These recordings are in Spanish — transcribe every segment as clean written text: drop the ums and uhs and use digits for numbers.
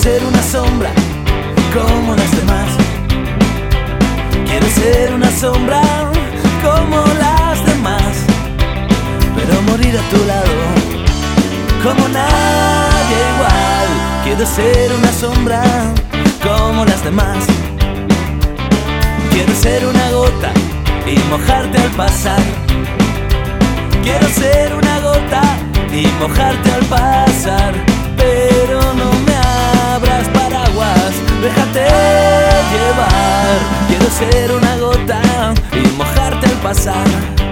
ser una sombra como las demás. Quiero ser una sombra como las demás, pero morir a tu lado como nadie igual. Quiero ser una sombra como las demás. Quiero ser una gota y mojarte al pasar. Quiero ser una gota y mojarte al pasar, pero no me abras paraguas, déjate llevar. Quiero ser una gota y mojarte al pasar.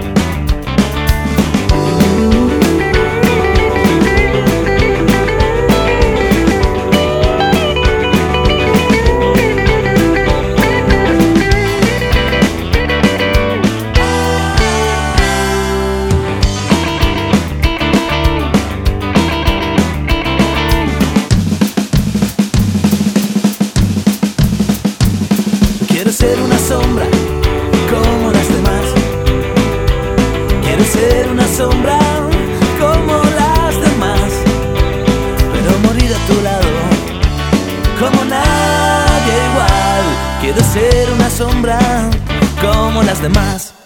Quiero ser una sombra como las demás. Quiero ser una sombra como las demás, pero morir a tu lado como nadie igual. Quiero ser una sombra como las demás.